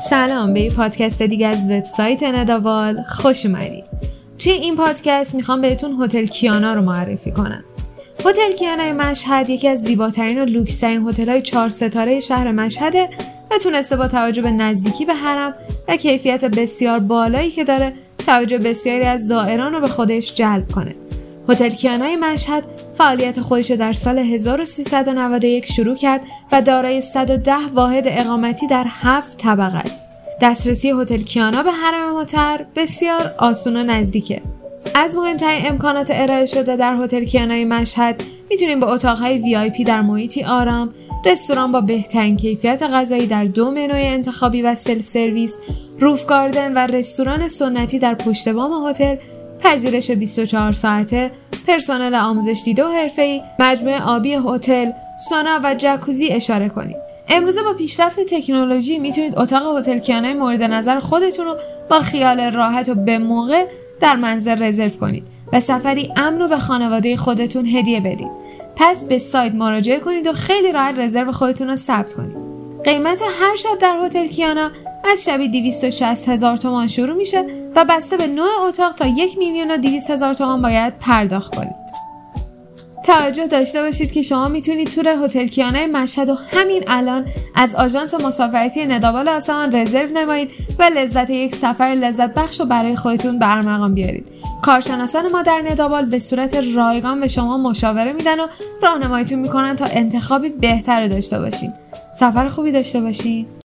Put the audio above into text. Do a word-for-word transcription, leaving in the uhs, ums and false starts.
سلام به یه پادکست دیگه از وبسایت ندابال خوش اومدید. توی این پادکست میخوام بهتون هتل کیانا رو معرفی کنم. هتل کیانای مشهد یکی از زیباترین و لوکس‌ترین هتل‌های چهار ستاره شهر مشهده و تونسته با توجه به نزدیکی به حرم و کیفیت بسیار بالایی که داره توجه بسیاری از زائران رو به خودش جلب کنه. هتل کیانای مشهد فعالیت خودش در سال هزار و سیصد و نود و یک شروع کرد و دارای صد و ده واحد اقامتی در هفت طبقه است. دسترسی هتل کیانا به حرم مطهر بسیار آسون و نزدیکه. از مهمترین امکانات ارائه شده در هتل کیانای مشهد میتونیم به اتاقهای وی آی پی در محیطی آرام، رستوران با بهترین کیفیت غذایی در دو منوی انتخابی و سلف سرویس، روف گاردن و رستوران سنتی در پشت بام هتل، پذیرش بیست و چهار ساعته، پرسنل آموزش دیده و حرفه‌ای، مجموعه آبی هتل، سونا و جکوزی اشاره کنیم. امروزه با پیشرفت تکنولوژی میتونید اتاق هتل کیانای مورد نظر خودتون رو با خیال راحت و به موقع در منزل رزرو کنید و سفری امن رو به خانواده خودتون هدیه بدید. پس به سایت مراجعه کنید و خیلی راحت رزرو خودتون رو ثبت کنید. قیمت هر شب در هتل کیانا از شبی دویست و شصت هزار تومان شروع میشه و بسته به نوع اتاق تا یک میلیون و دویست هزار تومان باید پرداخت کنید. توجه داشته باشید که شما میتونید تور هتل کیانای مشهد و همین الان از آژانس مسافرتی ندابال آسمان رزرو نمایید و لذت یک سفر لذت بخش رو برای خودتون به ارمغان بیارید. کارشناسان ما در ندابال به صورت رایگان به شما مشاوره میدن و راهنماییتون میکنن تا انتخابی بهتر داشته باشین. سفر خوبی داشته باشین.